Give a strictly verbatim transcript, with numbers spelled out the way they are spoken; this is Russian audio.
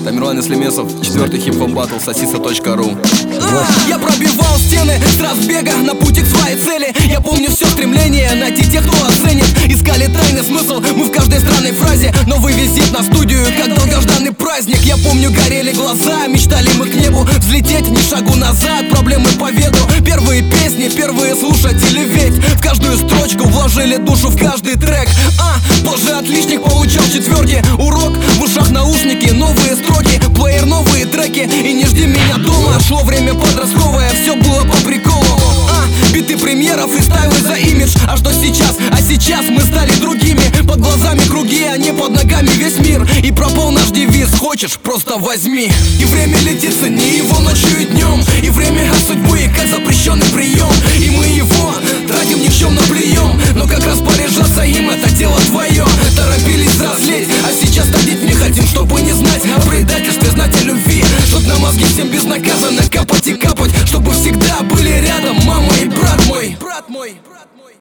Тамерлан Ислемесов, четвертый хип-хоп баттл, сосиса точка ру. Я пробивал стены с разбега на пути к своей цели. Я помню все стремление найти тех, кто оценит. Искали тайный смысл, мы в каждой странной фразе. Новый визит на студию, как долгожданный праздник. Я помню, горели глаза, мечтали мы к небу взлететь, ни шагу назад, проблемы по ветру. Первые песни, первые слушатели, ведь в каждую строчку вложили душу, в каждый трек. А, позже отличник получал четверки. Урок, в ушах наушники, новые строки, плеер, новые треки. И не жди меня дома, шло время подростковое, все было по приколу. А, биты премьера, фристайлы за имидж. А что сейчас? А сейчас мы стали другими. Под глазами круги, а не под ногами весь мир. И пропал наш девиз: хочешь, просто возьми. И время летит, цени его ночью и днем. И время от судьбы, как запрещенный прием. И мы его тратим, ни в чем наплюем. Но как распоряжаться им, это дело твое. Торопились взрослеть, а сейчас ходить не хотим, чтобы не